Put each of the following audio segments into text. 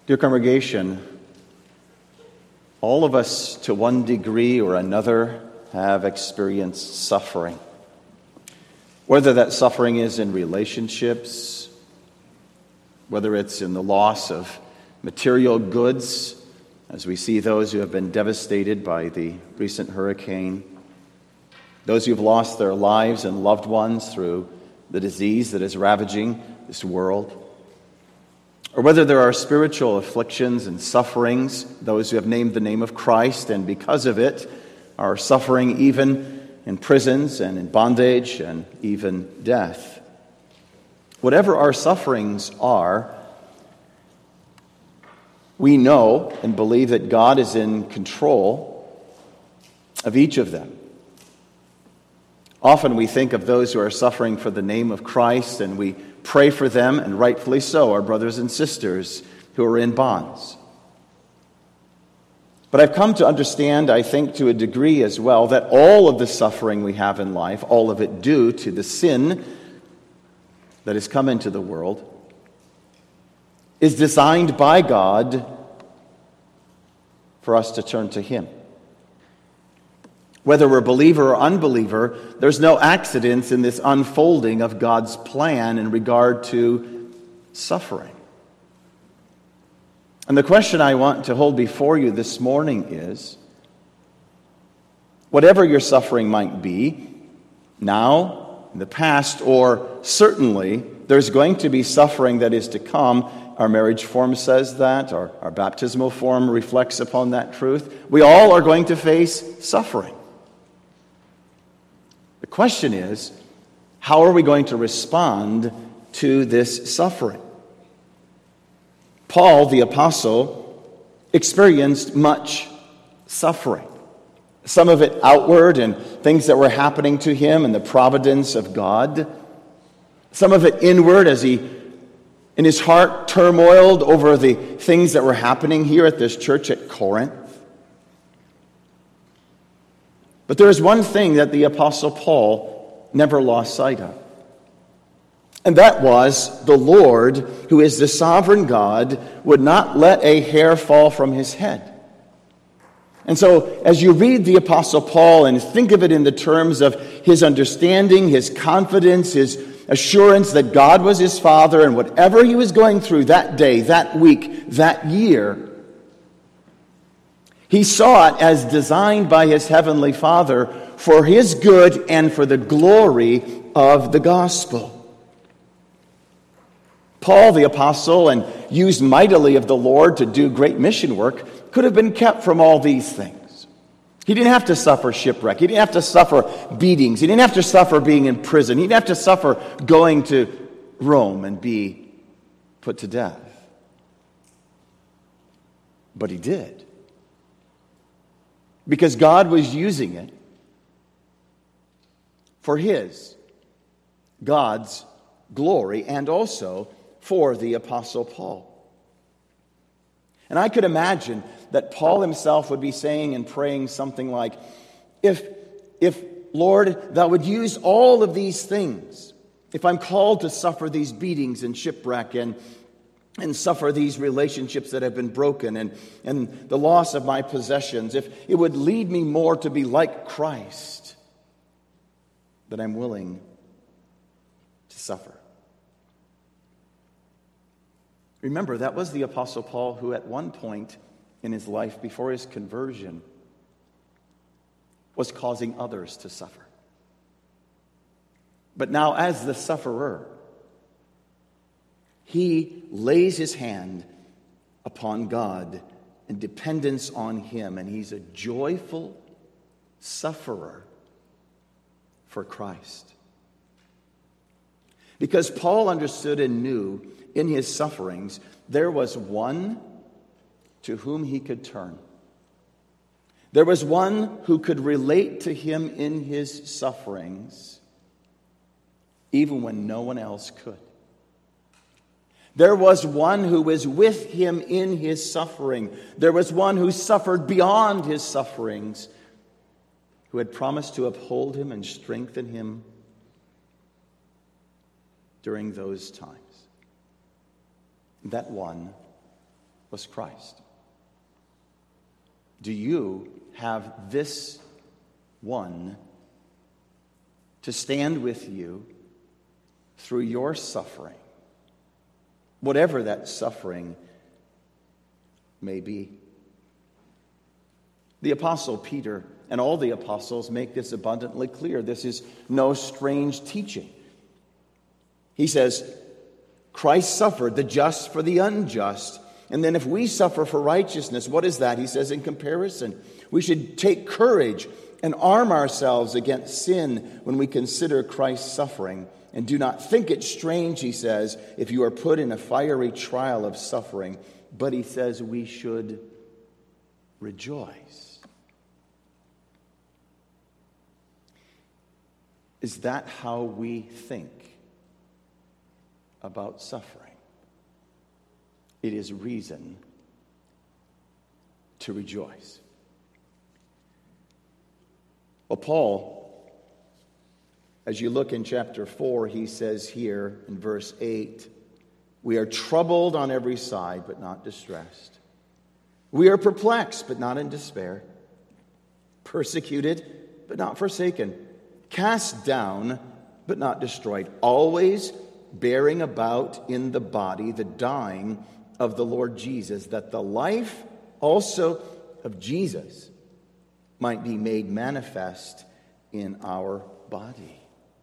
Dear congregation, all of us to one degree or another have experienced suffering. Whether that suffering is in relationships, whether it's in the loss of material goods, as we see those who have been devastated by the recent hurricane, those who have lost their lives and loved ones through the disease that is ravaging this world, or whether there are spiritual afflictions and sufferings, those who have named the name of Christ and because of it are suffering even in prisons and in bondage and even death. Whatever our sufferings are, we know and believe that God is in control of each of them. Often we think of those who are suffering for the name of Christ and we pray for them, and rightfully so, our brothers and sisters who are in bonds. But I've come to understand, I think to a degree as well, that all of the suffering we have in life, all of it due to the sin that has come into the world, is designed by God for us to turn to Him. Whether we're believer or unbeliever, there's no accidents in this unfolding of God's plan in regard to suffering. And the question I want to hold before you this morning is, whatever your suffering might be, now, in the past, or certainly, there's going to be suffering that is to come. Our marriage form says that, our baptismal form reflects upon that truth. We all are going to face suffering. The question is, how are we going to respond to this suffering? Paul, the apostle, experienced much suffering. Some of it outward and things that were happening to him and the providence of God. Some of it inward as he, in his heart, turmoiled over the things that were happening here at this church at Corinth. But there is one thing that the Apostle Paul never lost sight of. And that was the Lord, who is the sovereign God, would not let a hair fall from his head. And so, as you read the Apostle Paul and think of it in the terms of his understanding, his confidence, his assurance that God was his Father, and whatever he was going through that day, that week, that year, he saw it as designed by his heavenly Father for his good and for the glory of the gospel. Paul, the apostle, and used mightily of the Lord to do great mission work, could have been kept from all these things. He didn't have to suffer shipwreck. He didn't have to suffer beatings. He didn't have to suffer being in prison. He didn't have to suffer going to Rome and be put to death. But he did. Because God was using it for God's glory, and also for the Apostle Paul. And I could imagine that Paul himself would be saying and praying something like, if Lord, thou would use all of these things, if I'm called to suffer these beatings and shipwreck and suffer these relationships that have been broken and the loss of my possessions, if it would lead me more to be like Christ, then I'm willing to suffer. Remember, that was the Apostle Paul who at one point in his life before his conversion was causing others to suffer. But now as the sufferer, he lays his hand upon God in dependence on Him, and he's a joyful sufferer for Christ. Because Paul understood and knew in his sufferings there was one to whom he could turn. There was one who could relate to him in his sufferings, even when no one else could. There was one who was with him in his suffering. There was one who suffered beyond his sufferings, who had promised to uphold him and strengthen him during those times. That one was Christ. Do you have this one to stand with you through your suffering, whatever that suffering may be? The Apostle Peter and all the apostles make this abundantly clear. This is no strange teaching. He says, Christ suffered, the just for the unjust. And then if we suffer for righteousness, what is that? He says in comparison, we should take courage and arm ourselves against sin when we consider Christ's suffering. And do not think it strange, he says, if you are put in a fiery trial of suffering. But he says we should rejoice. Is that how we think about suffering? It is reason to rejoice. Well, Paul, as you look in chapter 4, he says here in verse 8, we are troubled on every side, but not distressed. We are perplexed, but not in despair. Persecuted, but not forsaken. Cast down, but not destroyed. Always bearing about in the body the dying of the Lord Jesus, that the life also of Jesus might be made manifest in our body.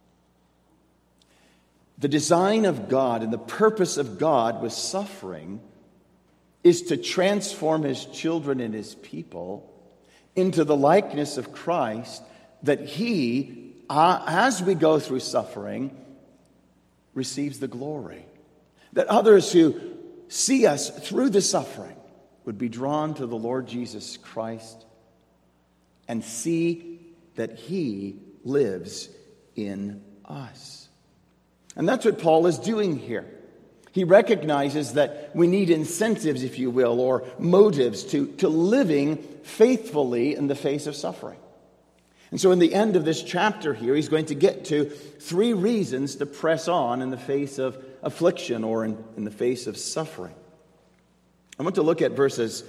The design of God and the purpose of God with suffering is to transform his children and his people into the likeness of Christ, that he, as we go through suffering, receives the glory. That others who see us through the suffering would be drawn to the Lord Jesus Christ and see that he lives in us. And that's what Paul is doing here. He recognizes that we need incentives, if you will, or motives to living faithfully in the face of suffering. And so in the end of this chapter here, he's going to get to 3 reasons to press on in the face of affliction or in the face of suffering. I want to look at verses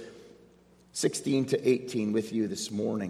16 to 18 with you this morning.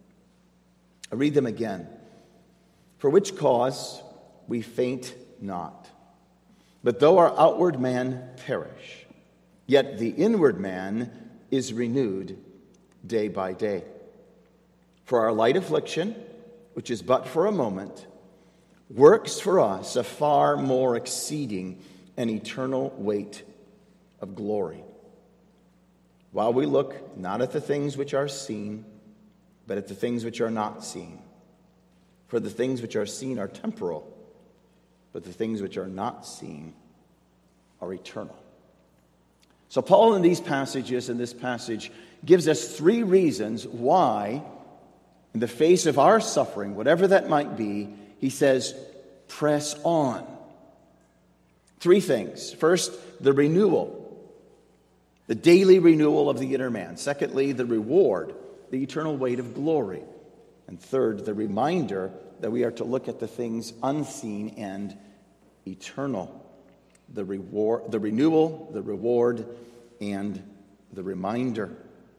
I read them again. For which cause we faint not. But though our outward man perish, yet the inward man is renewed day by day. For our light affliction, which is but for a moment, works for us a far more exceeding and eternal weight of glory. While we look not at the things which are seen, but at the things which are not seen. For the things which are seen are temporal, but the things which are not seen are eternal. So Paul in these passages, in this passage, gives us 3 reasons why, in the face of our suffering, whatever that might be, he says, press on. 3 things. First, the renewal, the daily renewal of the inner man. Secondly, the reward, the eternal weight of glory. And third, the reminder that we are to look at the things unseen and eternal. The renewal, the reward, and the reminder.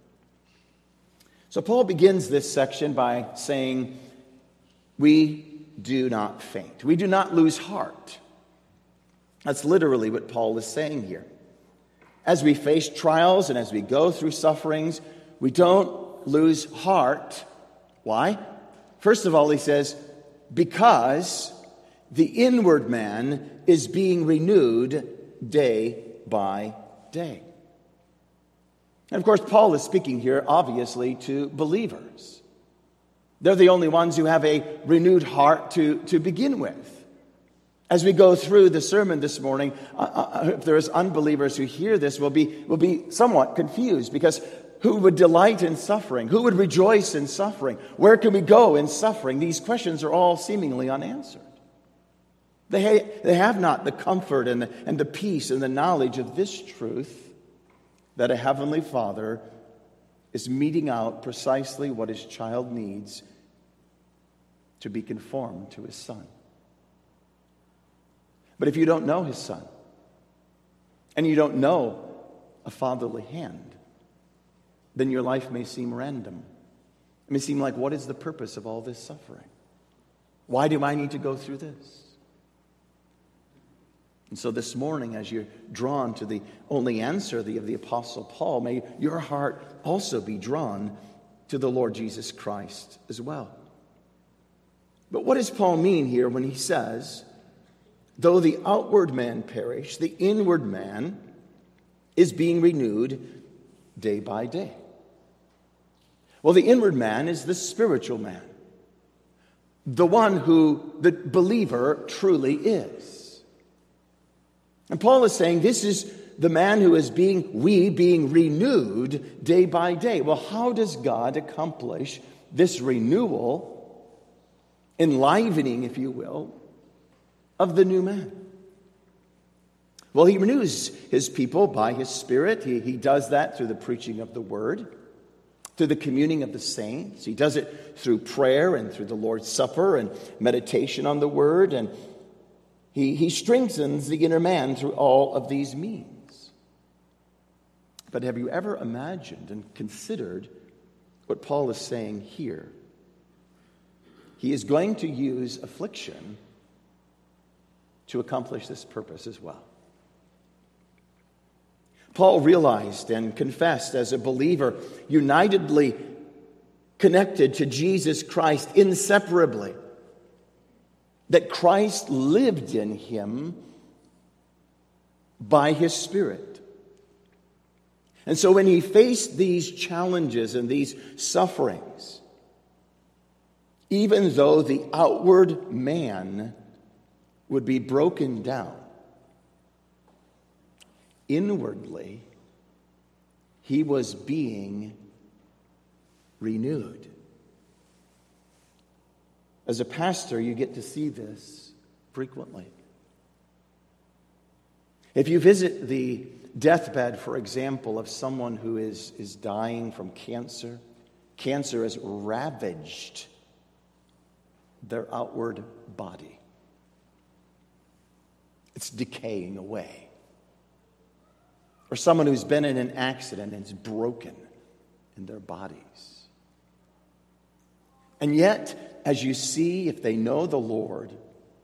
So Paul begins this section by saying, we do not faint. We do not lose heart. That's literally what Paul is saying here. As we face trials and as we go through sufferings, we don't lose heart. Why? First of all, he says, because the inward man is being renewed day by day. And of course, Paul is speaking here, obviously, to believers. They're the only ones who have a renewed heart to begin with. As we go through the sermon this morning, if there's unbelievers who hear this, will be somewhat confused, because who would delight in suffering? Who would rejoice in suffering? Where can we go in suffering? These questions are all seemingly unanswered. They have not the comfort and the peace and the knowledge of this truth, that a heavenly Father is meting out precisely what his child needs to be conformed to his Son. But if you don't know his Son, and you don't know a fatherly hand, then your life may seem random. It may seem like, what is the purpose of all this suffering? Why do I need to go through this? And so this morning, as you're drawn to the only answer of the Apostle Paul, may your heart also be drawn to the Lord Jesus Christ as well. But what does Paul mean here when he says, though the outward man perish, the inward man is being renewed day by day? Well, the inward man is the spiritual man, the one who the believer truly is. And Paul is saying this is the man who is being renewed day by day. Well, how does God accomplish this renewal, enlivening, if you will, of the new man? Well, he renews his people by his Spirit. He does that through the preaching of the Word, through the communing of the saints. He does it through prayer and through the Lord's Supper and meditation on the Word. And he strengthens the inner man through all of these means. But have you ever imagined and considered what Paul is saying here? He is going to use affliction to accomplish this purpose as well. Paul realized and confessed as a believer, unitedly connected to Jesus Christ inseparably, that Christ lived in him by his Spirit. And so when he faced these challenges and these sufferings, even though the outward man would be broken down, inwardly he was being renewed. As a pastor, you get to see this frequently. If you visit the deathbed, for example, of someone who is dying from cancer, cancer has ravaged their outward body. It's decaying away. Or someone who's been in an accident and is broken in their bodies. And yet, as you see, if they know the Lord,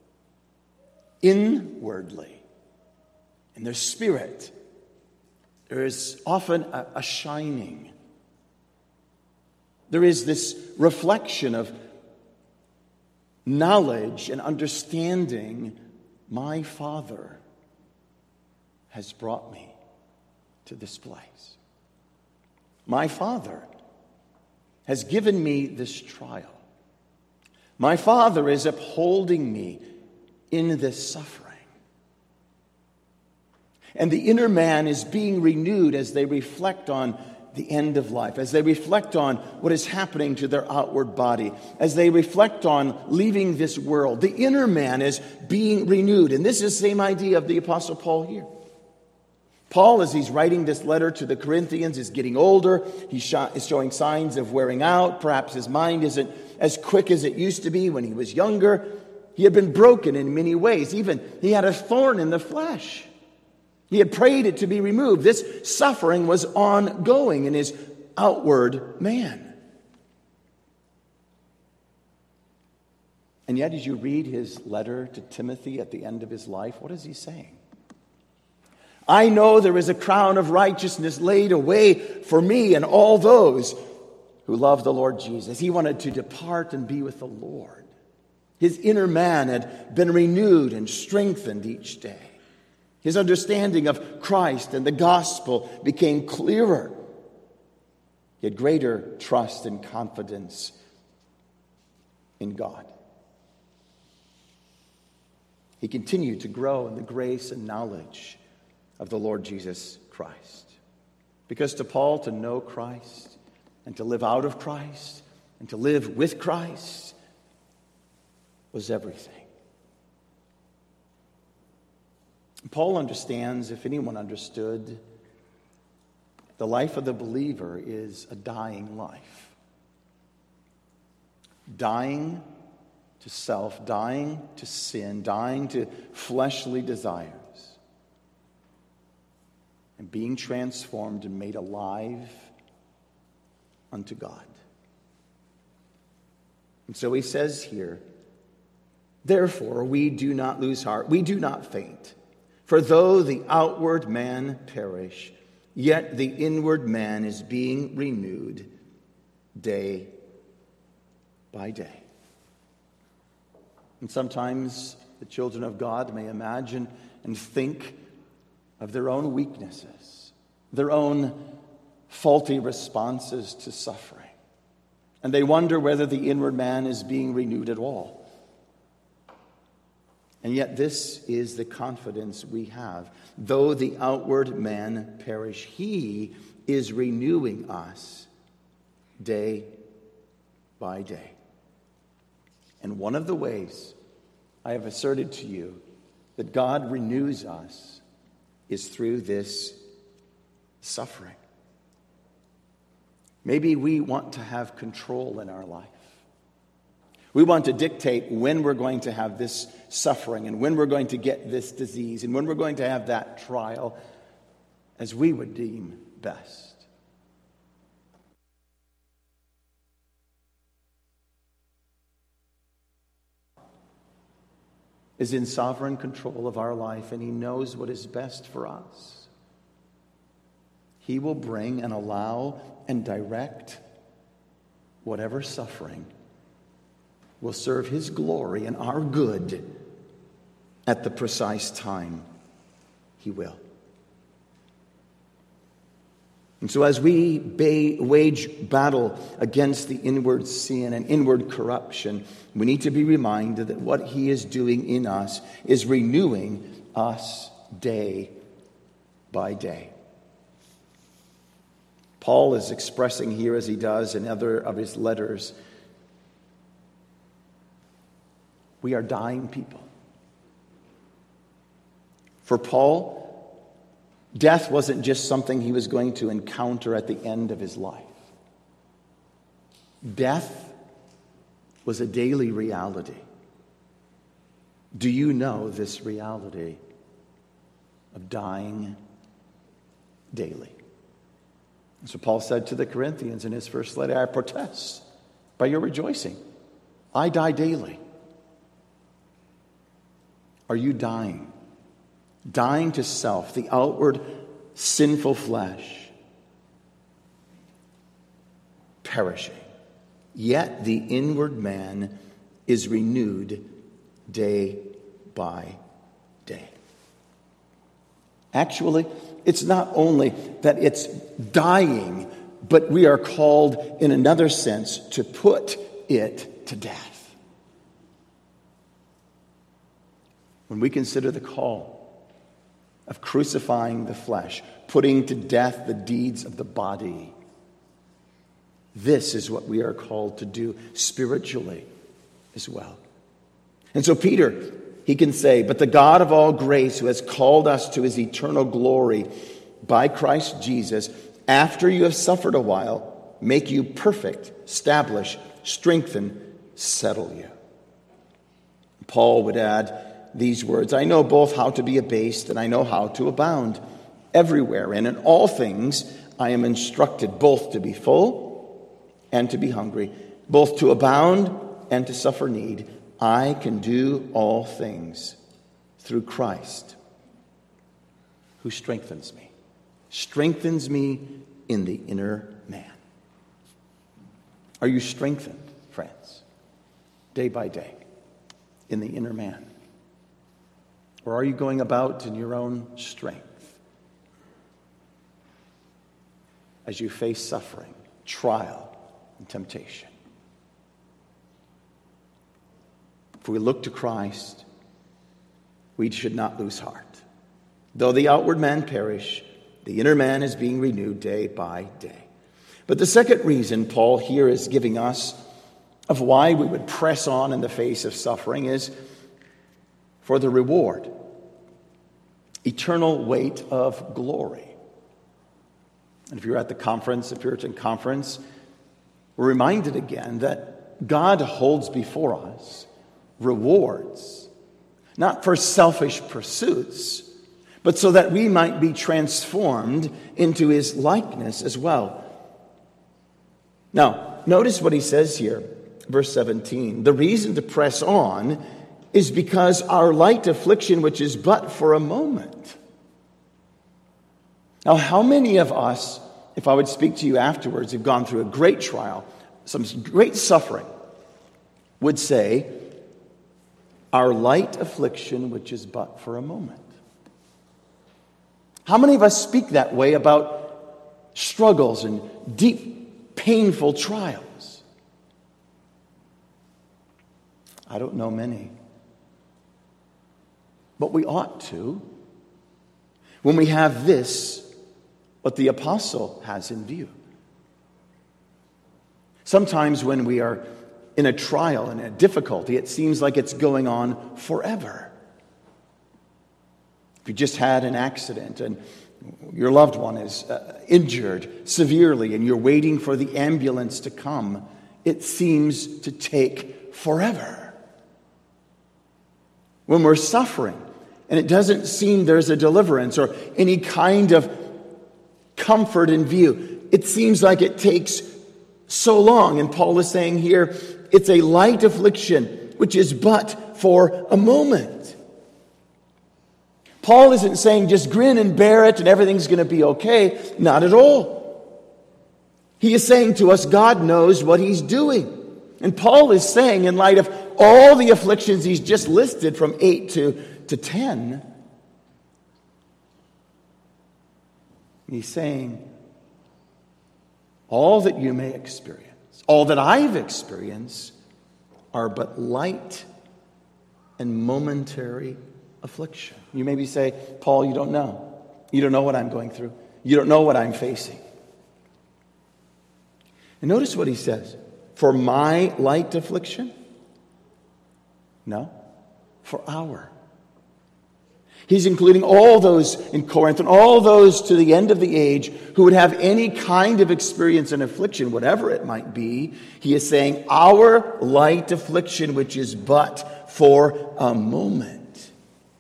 inwardly, in their spirit, there is often a shining. There is this reflection of knowledge and understanding. My Father has brought me to this place. My Father has given me this trial. My Father is upholding me in this suffering. And the inner man is being renewed as they reflect on the end of life, as they reflect on what is happening to their outward body, as they reflect on leaving this world. The inner man is being renewed. And this is the same idea of the Apostle Paul here. Paul, as he's writing this letter to the Corinthians, is getting older. Is showing signs of wearing out. Perhaps his mind isn't as quick as it used to be when he was younger. He had been broken in many ways. Even he had a thorn in the flesh. He had prayed it to be removed. This suffering was ongoing in his outward man. And yet, as you read his letter to Timothy at the end of his life, what is he saying? I know there is a crown of righteousness laid away for me and all those who love the Lord Jesus. He wanted to depart and be with the Lord. His inner man had been renewed and strengthened each day. His understanding of Christ and the gospel became clearer. He had greater trust and confidence in God. He continued to grow in the grace and knowledge of the Lord Jesus Christ. Because to Paul, to know Christ and to live out of Christ and to live with Christ was everything. Paul understands, if anyone understood, the life of the believer is a dying life. Dying to self, dying to sin, dying to fleshly desires. and being transformed and made alive unto God. And so he says here, therefore we do not lose heart, we do not faint. For though the outward man perish, yet the inward man is being renewed day by day. And sometimes the children of God may imagine and think of their own weaknesses, their own faulty responses to suffering. And they wonder whether the inward man is being renewed at all. And yet this is the confidence we have. Though the outward man perish, he is renewing us day by day. And one of the ways I have asserted to you that God renews us is through this suffering. Maybe we want to have control in our life. We want to dictate when we're going to have this suffering and when we're going to get this disease and when we're going to have that trial as we would deem best. Is in sovereign control of our life, and he knows what is best for us. He will bring and allow and direct whatever suffering will serve his glory and our good at the precise time he will. And so as we wage battle against the inward sin and inward corruption, we need to be reminded that what he is doing in us is renewing us day by day. Paul is expressing here, as he does in other of his letters, we are dying people. For Paul, death wasn't just something he was going to encounter at the end of his life. Death was a daily reality. Do you know this reality of dying daily? And so Paul said to the Corinthians in his first letter, I protest by your rejoicing. I die daily. Are you dying? Dying to self, the outward sinful flesh, perishing. Yet the inward man is renewed day by day. Actually, it's not only that it's dying, but we are called in another sense to put it to death. When we consider the call of crucifying the flesh, putting to death the deeds of the body, this is what we are called to do spiritually as well. And so Peter, he can say, but the God of all grace, who has called us to his eternal glory by Christ Jesus, after you have suffered a while, make you perfect, establish, strengthen, settle you. Paul would add these words, I know both how to be abased and I know how to abound everywhere. And in all things I am instructed both to be full and to be hungry, both to abound and to suffer need. I can do all things through Christ who strengthens me in the inner man. Are you strengthened, friends, day by day in the inner man? Or are you going about in your own strength as you face suffering, trial, and temptation? If we look to Christ, we should not lose heart. Though the outward man perish, the inner man is being renewed day by day. But the second reason Paul here is giving us of why we would press on in the face of suffering is for the reward, eternal weight of glory. And if you're at the conference, the Puritan conference, we're reminded again that God holds before us rewards, not for selfish pursuits, but so that we might be transformed into his likeness as well. Now, notice what he says here, verse 17. The reason to press on is because our light affliction, which is but for a moment. Now, how many of us, if I would speak to you afterwards, have gone through a great trial, some great suffering, would say, our light affliction, which is but for a moment? How many of us speak that way about struggles and deep, painful trials? I don't know many. But we ought to, when we have this, what the apostle has in view. Sometimes when we are in a trial and a difficulty, it seems like it's going on forever. If you just had an accident and your loved one is injured severely and you're waiting for the ambulance to come, it seems to take forever. When we're suffering and it doesn't seem there's a deliverance or any kind of comfort in view, it seems like it takes so long. And Paul is saying here, it's a light affliction, which is but for a moment. Paul isn't saying just grin and bear it and everything's going to be okay. Not at all. He is saying to us, God knows what he's doing. And Paul is saying, in light of all the afflictions he's just listed from 8 to 10, he's saying, all that you may experience, all that I've experienced, are but light and momentary affliction. You maybe say, Paul, you don't know. You don't know what I'm going through. You don't know what I'm facing. And notice what he says. For my light affliction? No, for our. He's including all those in Corinth and all those to the end of the age who would have any kind of experience in affliction, whatever it might be. He is saying, our light affliction, which is but for a moment.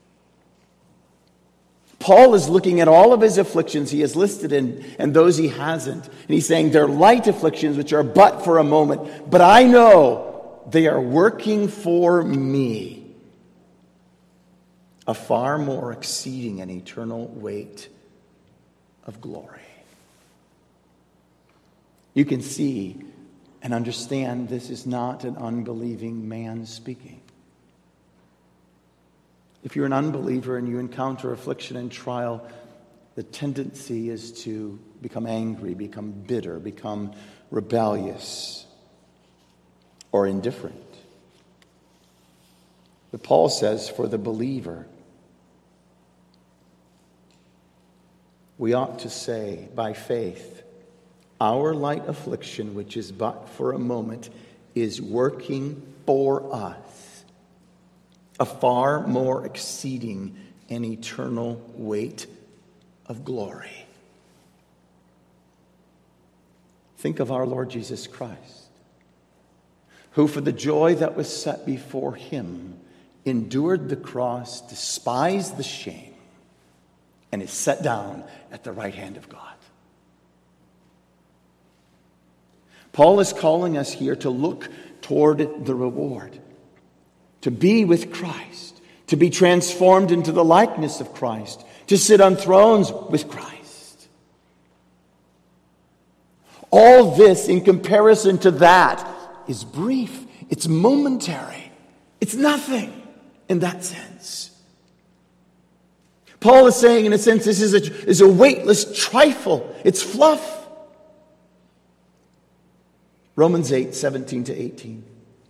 Paul is looking at all of his afflictions he has listed and those he hasn't. And he's saying they're light afflictions, which are but for a moment. But I know they are working for me a far more exceeding and eternal weight of glory. You can see and understand this is not an unbelieving man speaking. If you're an unbeliever and you encounter affliction and trial, the tendency is to become angry, become bitter, become rebellious, or indifferent. But Paul says for the believer, we ought to say by faith, our light affliction, which is but for a moment, is working for us a far more exceeding and eternal weight of glory. Think of our Lord Jesus Christ, who for the joy that was set before him endured the cross, despised the shame, and is set down at the right hand of God. Paul is calling us here to look toward the reward, to be with Christ, to be transformed into the likeness of Christ, to sit on thrones with Christ. All this in comparison to that is brief. It's momentary. It's nothing in that sense. Paul is saying, in a sense, this is a weightless trifle. It's fluff. Romans 8, 17 to 18.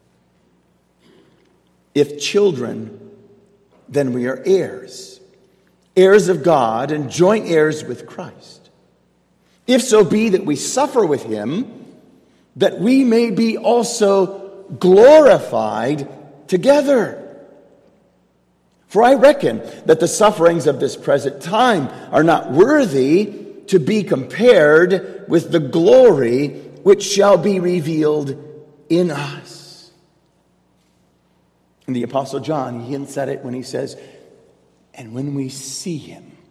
If children, then we are heirs, heirs of God and joint heirs with Christ. If so be that we suffer with him, that we may be also glorified together. For I reckon that the sufferings of this present time are not worthy to be compared with the glory which shall be revealed in us. And the Apostle John, he hints at it when he says, and when we see him,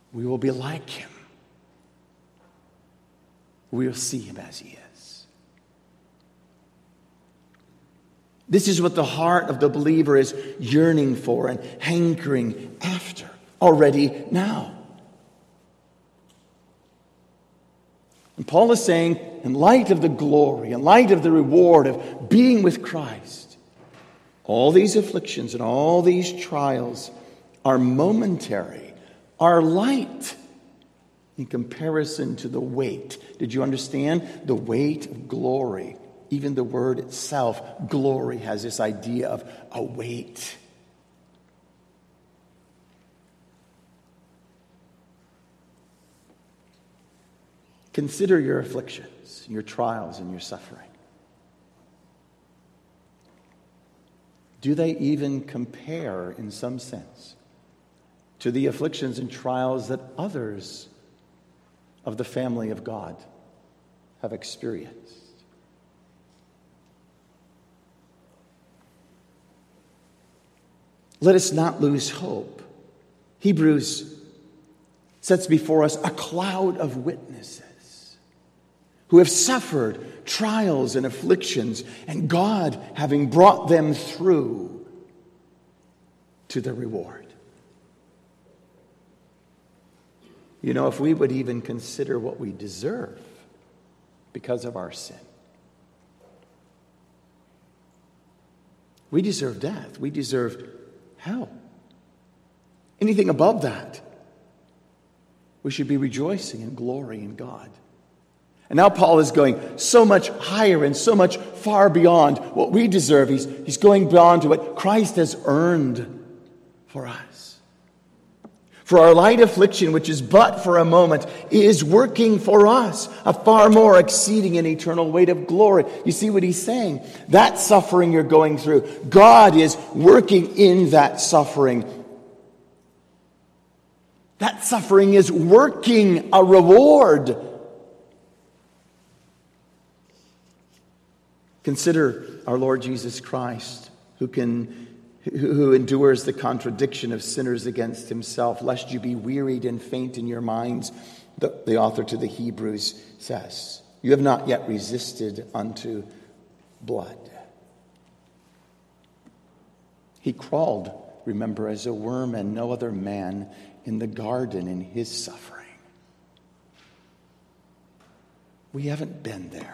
we will be like him. We will see him as he is. This is what the heart of the believer is yearning for and hankering after already now. And Paul is saying, in light of the glory, in light of the reward of being with Christ, all these afflictions and all these trials are momentary, are light in comparison to the weight. Did you understand? The weight of glory. Even the word itself, glory, has this idea of a weight. Consider your afflictions, your trials, and your suffering. Do they even compare, in some sense, to the afflictions and trials that others of the family of God have experienced? Let us not lose hope. Hebrews sets before us a cloud of witnesses who have suffered trials and afflictions, and God having brought them through to the reward. You know, if we would even consider what we deserve because of our sin, we deserve death. We deserve hell. Anything above that, we should be rejoicing in glory in God. And now Paul is going so much higher and so much far beyond what we deserve. He's going beyond to what Christ has earned for us. For our light affliction, which is but for a moment, is working for us a far more exceeding and eternal weight of glory. You see what he's saying? That suffering you're going through, God is working in that suffering. That suffering is working a reward. Consider our Lord Jesus Christ, who endures the contradiction of sinners against himself, lest you be wearied and faint in your minds, the author to the Hebrews says. You have not yet resisted unto blood. He crawled, remember, as a worm and no other man in the garden in his suffering. We haven't been there.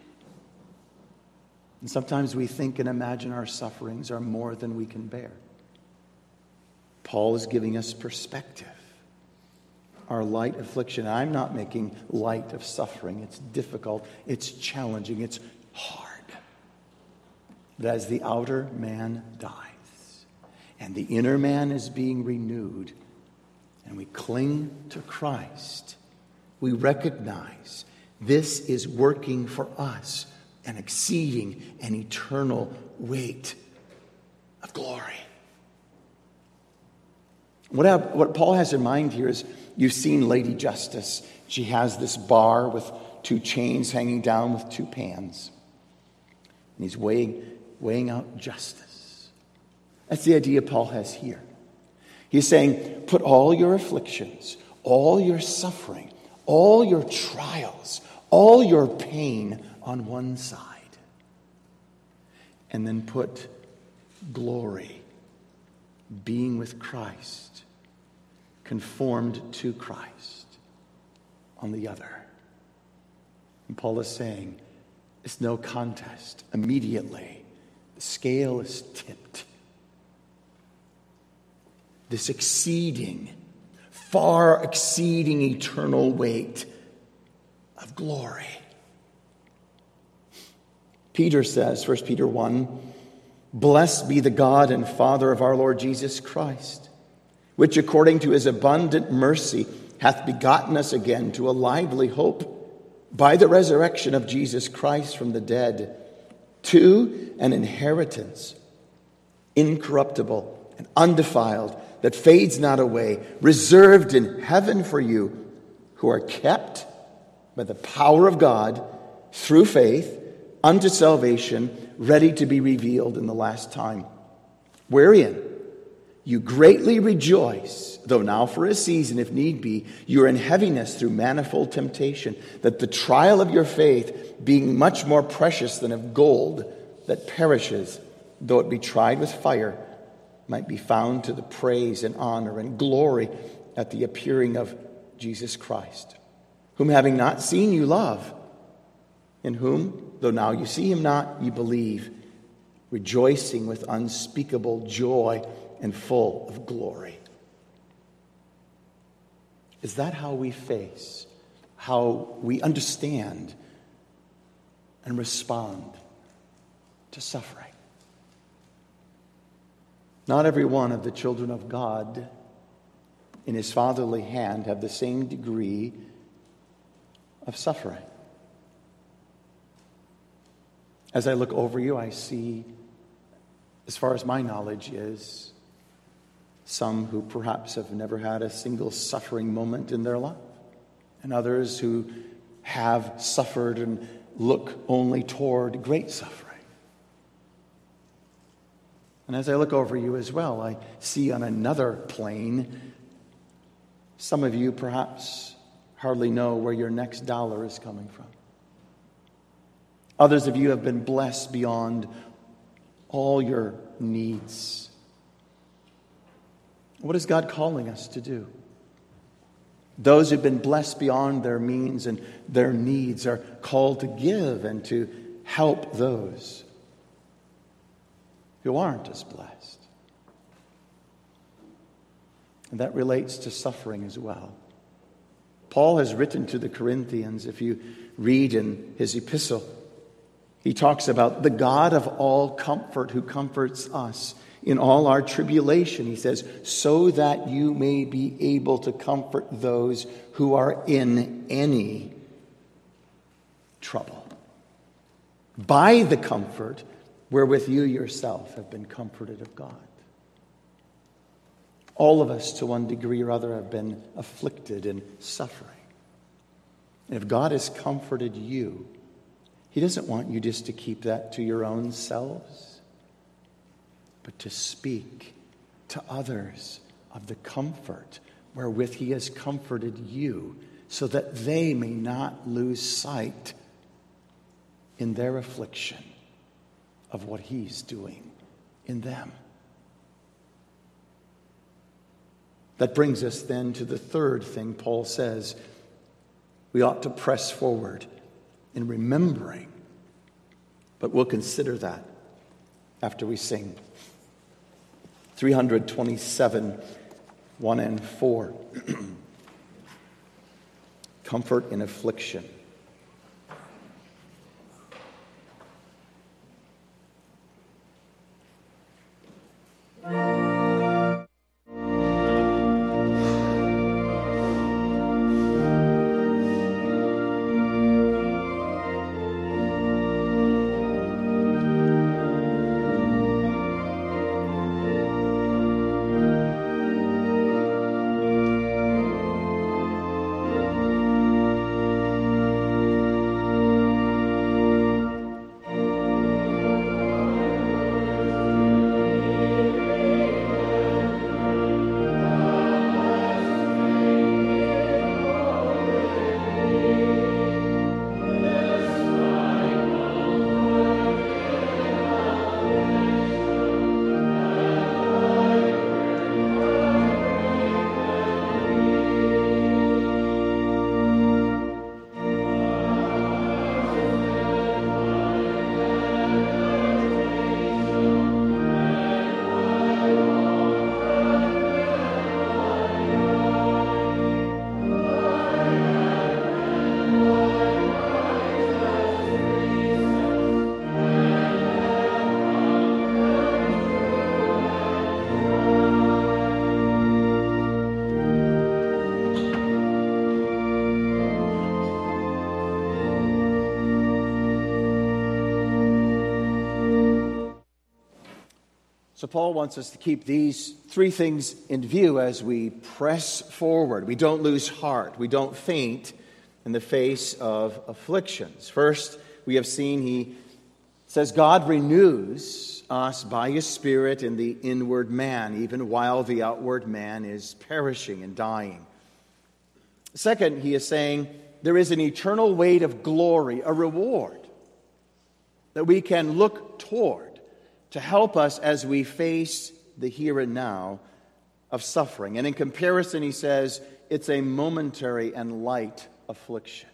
And sometimes we think and imagine our sufferings are more than we can bear. Paul is giving us perspective. Our light affliction. I'm not making light of suffering. It's difficult. It's challenging. It's hard. But as the outer man dies and the inner man is being renewed and we cling to Christ, we recognize this is working for us an exceeding and eternal weight of glory. What Paul has in mind here is, you've seen Lady Justice. She has this bar with 2 chains hanging down with 2 pans. And he's weighing out justice. That's the idea Paul has here. He's saying, put all your afflictions, all your suffering, all your trials, all your pain on one side. And then put glory, being with Christ, conformed to Christ, on the other. And Paul is saying, it's no contest. Immediately, the scale is tipped. This far exceeding eternal weight of glory. Peter says, 1 Peter 1, blessed be the God and Father of our Lord Jesus Christ, which according to his abundant mercy hath begotten us again to a lively hope by the resurrection of Jesus Christ from the dead, to an inheritance incorruptible and undefiled, that fades not away, reserved in heaven for you, who are kept by the power of God through faith unto salvation, ready to be revealed in the last time, wherein You greatly rejoice, though now for a season, if need be, you are in heaviness through manifold temptation, that the trial of your faith, being much more precious than of gold that perishes, though it be tried with fire, might be found to the praise and honor and glory at the appearing of Jesus Christ, whom having not seen you love, in whom, though now you see him not, you believe, rejoicing with unspeakable joy and full of glory. Is that how we face, how we understand and respond to suffering? Not every one of the children of God in his fatherly hand have the same degree of suffering. As I look over you, I see, as far as my knowledge is, some who perhaps have never had a single suffering moment in their life, and others who have suffered and look only toward great suffering. And as I look over you as well, I see on another plane, some of you perhaps hardly know where your next dollar is coming from. Others of you have been blessed beyond all your needs. What is God calling us to do? Those who've been blessed beyond their means and their needs are called to give and to help those who aren't as blessed. And that relates to suffering as well. Paul has written to the Corinthians, if you read in his epistle, he talks about the God of all comfort who comforts us in all our tribulation. He says, so that you may be able to comfort those who are in any trouble, by the comfort wherewith you yourself have been comforted of God. All of us, to one degree or other, have been afflicted and suffering. And if God has comforted you, he doesn't want you just to keep that to your own selves, but to speak to others of the comfort wherewith he has comforted you, so that they may not lose sight in their affliction of what he's doing in them. That brings us then to the third thing Paul says. We ought to press forward in remembering. But we'll consider that after we sing 327, 1 and 4. Comfort in affliction. So Paul wants us to keep these three things in view as we press forward. We don't lose heart. We don't faint in the face of afflictions. First, we have seen he It says God renews us by His Spirit in the inward man, even while the outward man is perishing and dying. Second, he is saying there is an eternal weight of glory, a reward that we can look toward to help us as we face the here and now of suffering. And in comparison, he says, it's a momentary and light affliction.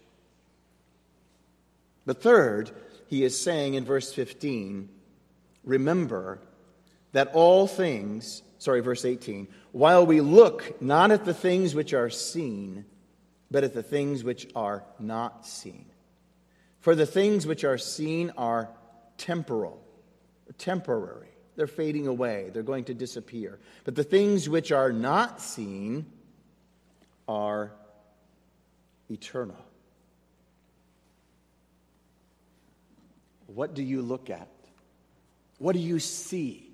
But third, he is saying in verse 15, remember that all things, verse 18, while we look not at the things which are seen, but at the things which are not seen. For the things which are seen are temporal, temporary. They're fading away. They're going to disappear. But the things which are not seen are eternal. What do you look at? What do you see?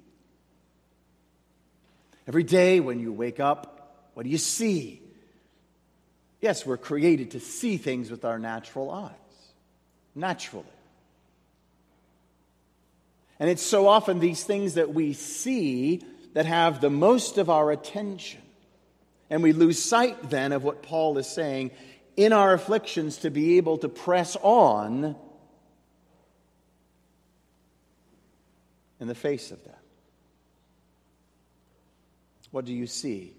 Every day when you wake up, what do you see? Yes, we're created to see things with our natural eyes. Naturally. And it's so often these things that we see that have the most of our attention. And we lose sight then of what Paul is saying in our afflictions to be able to press on in the face of them. What do you see?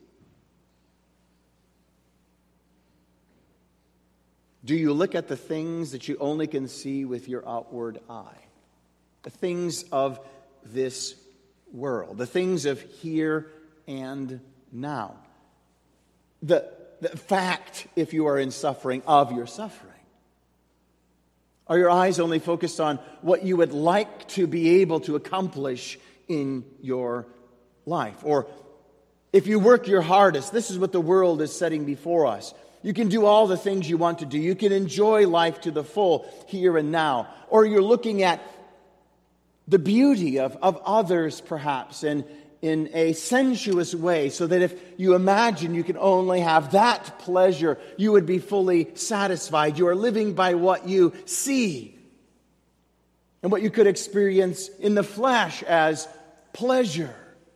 Do you look at the things that you only can see with your outward eye? The things of this world, the things of here and now. The fact, if you are in suffering, of your suffering. Are your eyes only focused on what you would like to be able to accomplish in your life? Or if you work your hardest, this is what the world is setting before us. You can do all the things you want to do. You can enjoy life to the full here and now. Or you're looking at the beauty of others, perhaps, in a sensuous way, so that if you imagine you can only have that pleasure, you would be fully satisfied. You are living by what you see and what you could experience in the flesh as pleasure.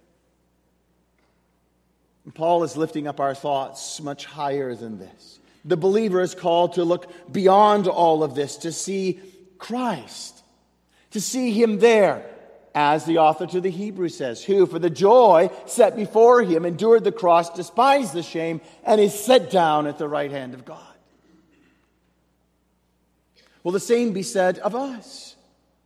And Paul is lifting up our thoughts much higher than this. The believer is called to look beyond all of this, to see Christ, to see Him there, as the author to the Hebrews says, who for the joy set before Him endured the cross, despised the shame, and is set down at the right hand of God. Will the same be said of us?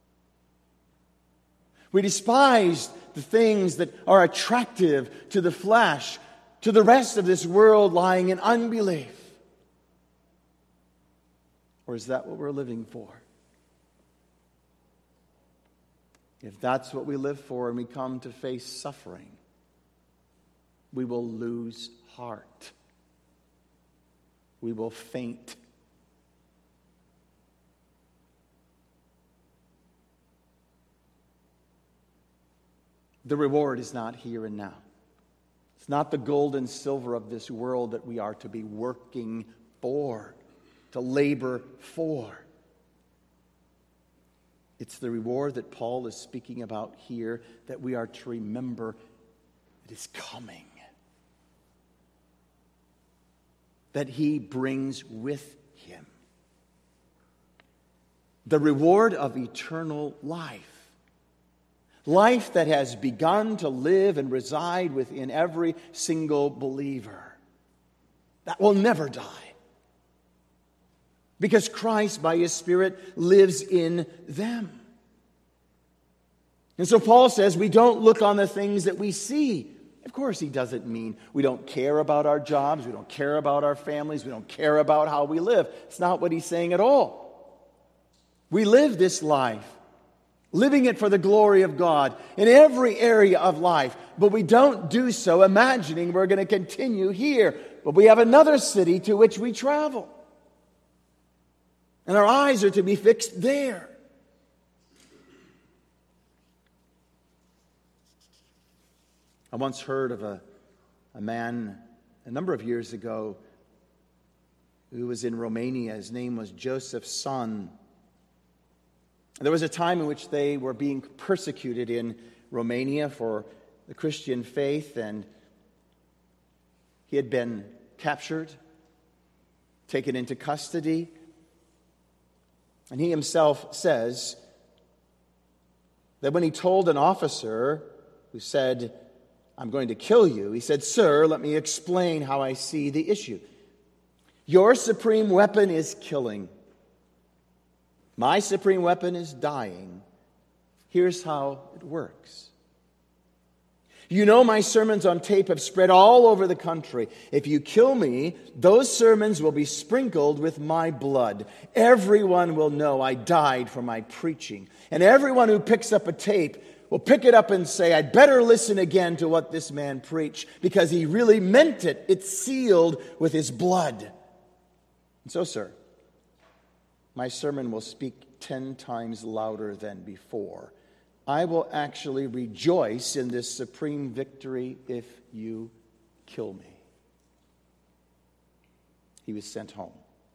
We despise the things that are attractive to the flesh, to the rest of this world lying in unbelief. Or is that what we're living for? If that's what we live for and we come to face suffering, we will lose heart. We will faint. The reward is not here and now. It's not the gold and silver of this world that we are to be working for, to labor for. It's the reward that Paul is speaking about here that we are to remember it is coming. That He brings with Him. The reward of eternal life. Life that has begun to live and reside within every single believer. That will never die. Because Christ, by His Spirit, lives in them. And so Paul says we don't look on the things that we see. Of course, he doesn't mean we don't care about our jobs, we don't care about our families, we don't care about how we live. It's not what he's saying at all. We live this life, living it for the glory of God in every area of life. But we don't do so imagining we're going to continue here. But we have another city to which we travel. And our eyes are to be fixed there. I once heard of a man a number of years ago who was in Romania. His name was Joseph Son. There was a time in which they were being persecuted in Romania for the Christian faith, and he had been captured, taken into custody. And he himself says that when he told an officer who said, "I'm going to kill you," he said, "Sir, let me explain how I see the issue. Your supreme weapon is killing. My supreme weapon is dying. Here's how it works. You know my sermons on tape have spread all over the country. If you kill me, those sermons will be sprinkled with my blood. Everyone will know I died for my preaching. And everyone who picks up a tape will pick it up and say, I'd better listen again to what this man preached because he really meant it. It's sealed with his blood. And so, sir, my sermon will speak 10 times louder than before. I will actually rejoice in this supreme victory if you kill me." He was sent home.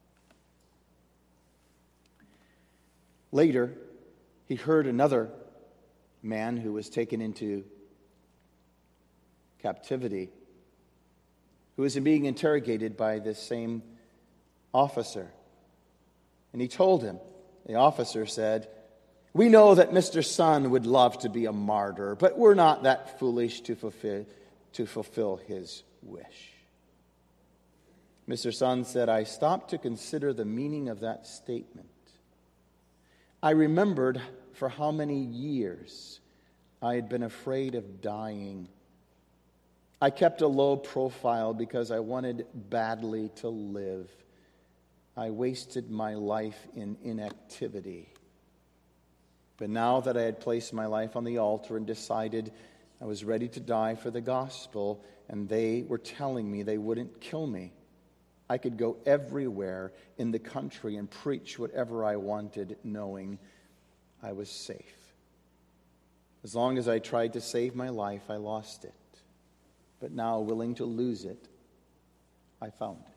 Later, he heard another man who was taken into captivity, who was being interrogated by this same officer. And he told him, the officer said, "We know that Mr. Sun would love to be a martyr, but we're not that foolish to fulfill his wish." Mr. Sun said, "I stopped to consider the meaning of that statement. I remembered for how many years I had been afraid of dying. I kept a low profile because I wanted badly to live. I wasted my life in inactivity. But now that I had placed my life on the altar and decided I was ready to die for the gospel, and they were telling me they wouldn't kill me, I could go everywhere in the country and preach whatever I wanted, knowing I was safe. As long as I tried to save my life, I lost it. But now, willing to lose it, I found it."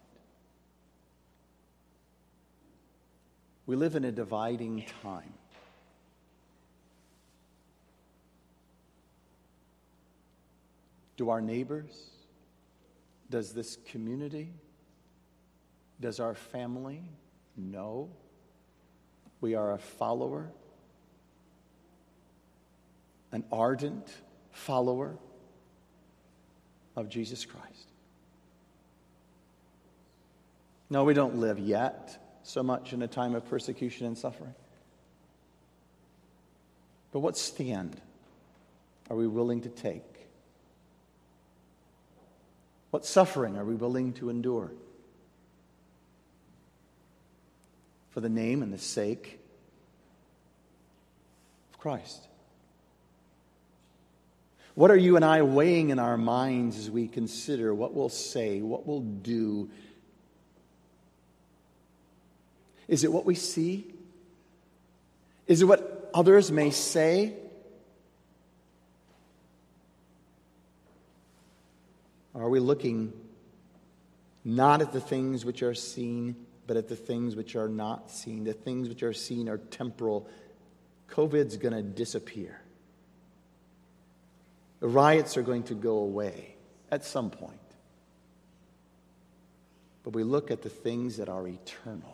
We live in a dividing time. Do our neighbors, does this community, does our family know we are a follower, an ardent follower of Jesus Christ? No, we don't live yet so much in a time of persecution and suffering. But what stand are we willing to take? What suffering are we willing to endure for the name and the sake of Christ? What are you and I weighing in our minds as we consider what we'll say, what we'll do? Is it what we see? Is it what others may say? Are we looking not at the things which are seen, but at the things which are not seen? The things which are seen are temporal. COVID's going to disappear. The riots are going to go away at some point. But we look at the things that are eternal.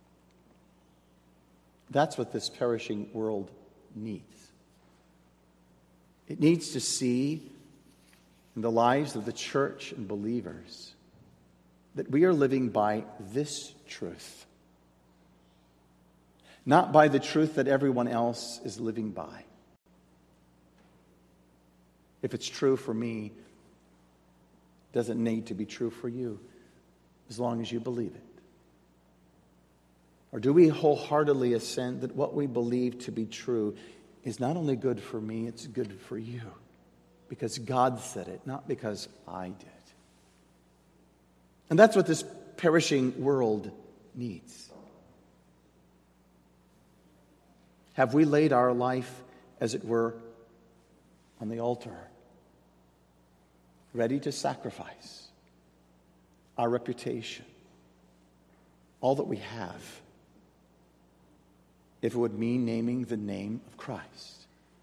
That's what this perishing world needs. It needs to see in the lives of the church and believers that we are living by this truth, not by the truth that everyone else is living by. If it's true for me, it doesn't need to be true for you, as long as you believe it. Or do we wholeheartedly assent that what we believe to be true is not only good for me, it's good for you? Because God said it, not because I did. And that's what this perishing world needs. Have we laid our life, as it were, on the altar, ready to sacrifice our reputation, all that we have, if it would mean naming the name of Christ.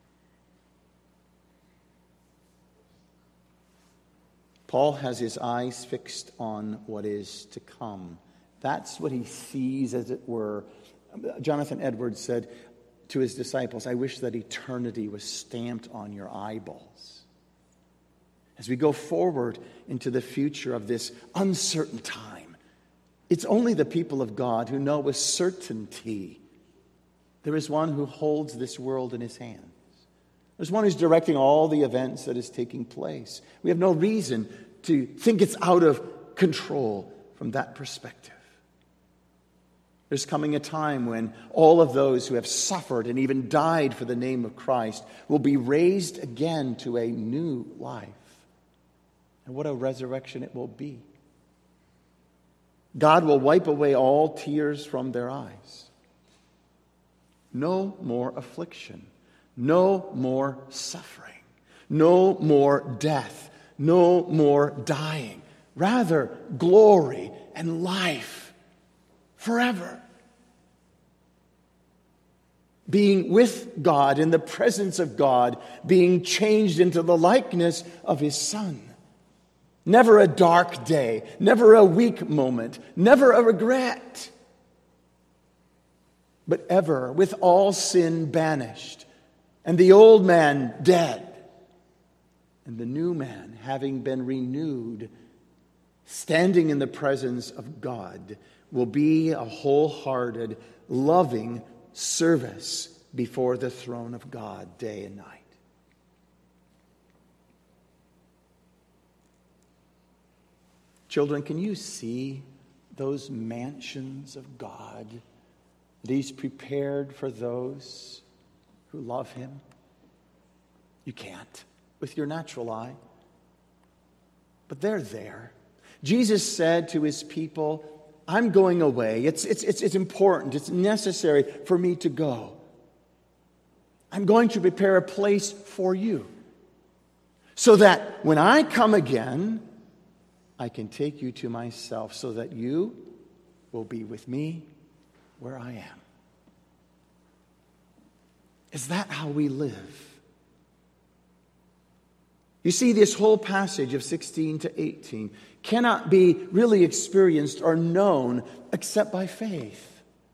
Paul has his eyes fixed on what is to come. That's what he sees, as it were. Jonathan Edwards said to his disciples, I wish that eternity was stamped on your eyeballs. As we go forward into the future of this uncertain time, it's only the people of God who know with certainty there is one who holds this world in his hands. There's one who's directing all the events that is taking place. We have no reason to think it's out of control from that perspective. There's coming a time when all of those who have suffered and even died for the name of Christ will be raised again to a new life. And what a resurrection it will be. God will wipe away all tears from their eyes. No more affliction. No more suffering. No more death. No more dying. Rather, glory and life forever. Being with God, in the presence of God, being changed into the likeness of His Son. Never a dark day, never a weak moment, never a regret, but ever with all sin banished, and the old man dead, and the new man having been renewed, standing in the presence of God, will be a wholehearted, loving service before the throne of God day and night. Children, can you see those mansions of God that He's prepared for those who love Him? You can't with your natural eye, but they're there. Jesus said to His people, I'm going away. It's important. It's necessary for me to go. I'm going to prepare a place for you so that when I come again, I can take you to myself so that you will be with me where I am. Is that how we live? You see, this whole passage of 16 to 18 cannot be really experienced or known except by faith.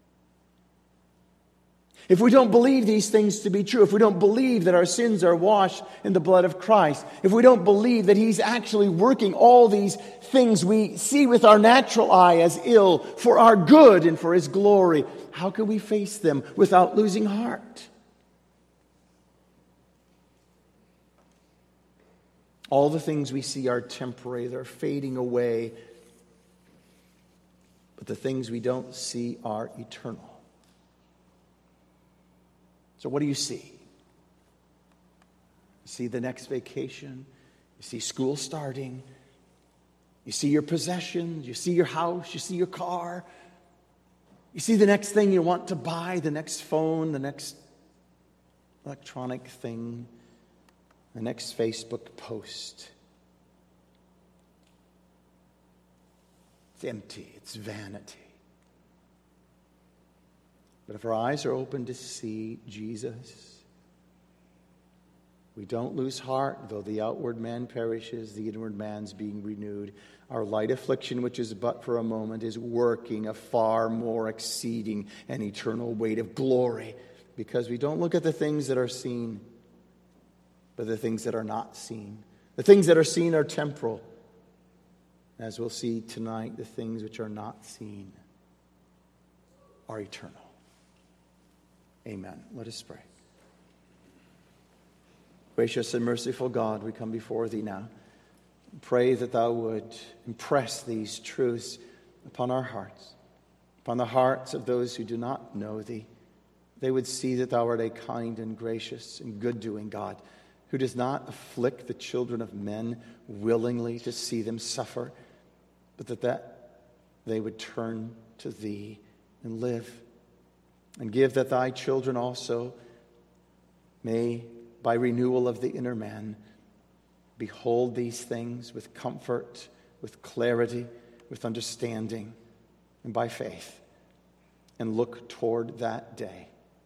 If we don't believe these things to be true, if we don't believe that our sins are washed in the blood of Christ, if we don't believe that He's actually working all these things we see with our natural eye as ill for our good and for His glory, how can we face them without losing heart? All the things we see are temporary, they're fading away, but the things we don't see are eternal. So what do you see? You see the next vacation. You see school starting. You see your possessions. You see your house. You see your car. You see the next thing you want to buy, the next phone, the next electronic thing, the next Facebook post. It's empty. It's vanity. But if our eyes are open to see Jesus, we don't lose heart, though the outward man perishes, the inward man's being renewed. Our light affliction, which is but for a moment, is working a far more exceeding and eternal weight of glory, because we don't look at the things that are seen, but the things that are not seen. The things that are seen are temporal. As we'll see tonight, the things which are not seen are eternal. Amen. Let us pray. Gracious and merciful God, we come before Thee now. Pray that Thou would impress these truths upon our hearts, upon the hearts of those who do not know Thee. They would see that Thou art a kind and gracious and good-doing God, who does not afflict the children of men willingly to see them suffer, but that they would turn to Thee and live. And give that Thy children also may, by renewal of the inner man, behold these things with comfort, with clarity, with understanding, and by faith, and look toward that day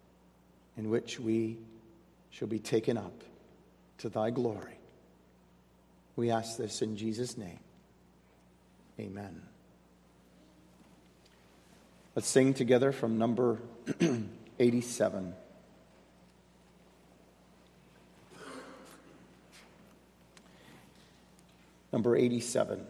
in which we shall be taken up to thy glory. We ask this in Jesus' name. Amen. Let's sing together from number 87. Number 87.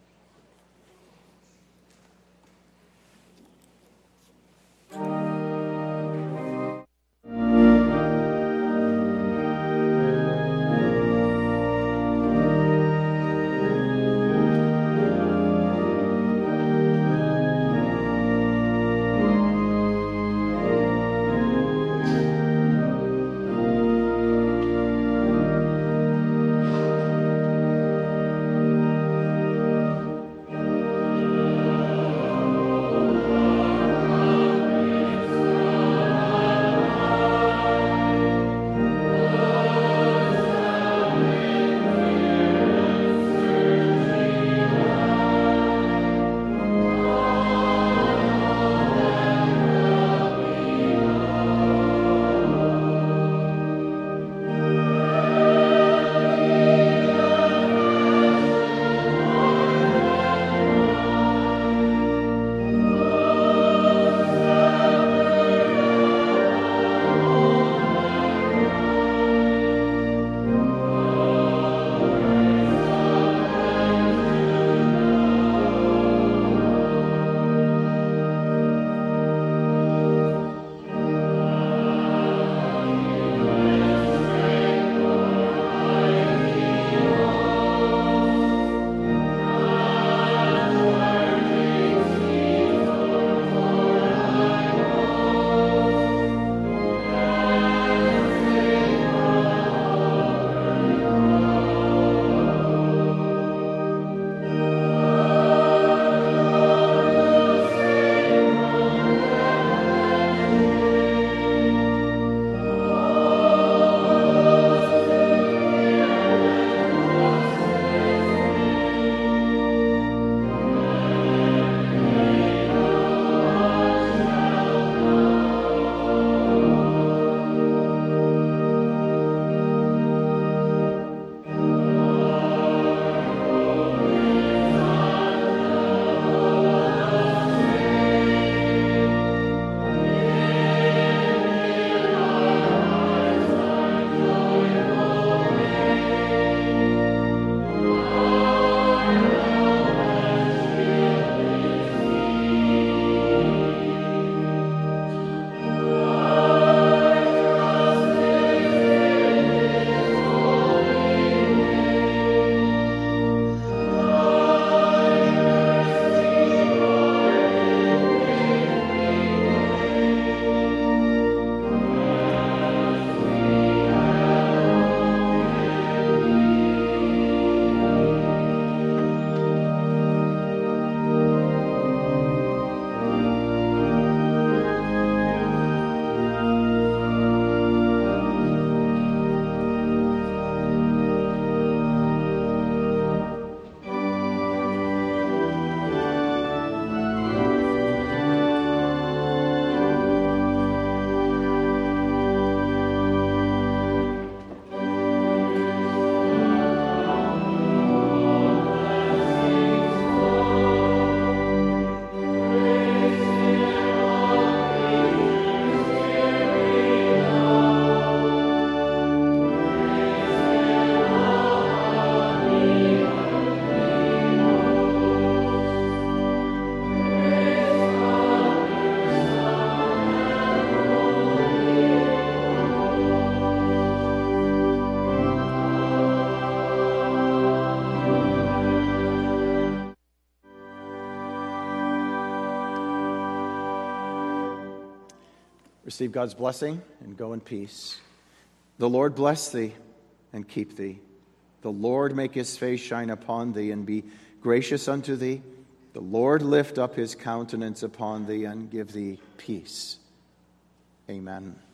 Receive God's blessing and go in peace. The Lord bless thee and keep thee. The Lord make his face shine upon thee and be gracious unto thee. The Lord lift up his countenance upon thee and give thee peace. Amen.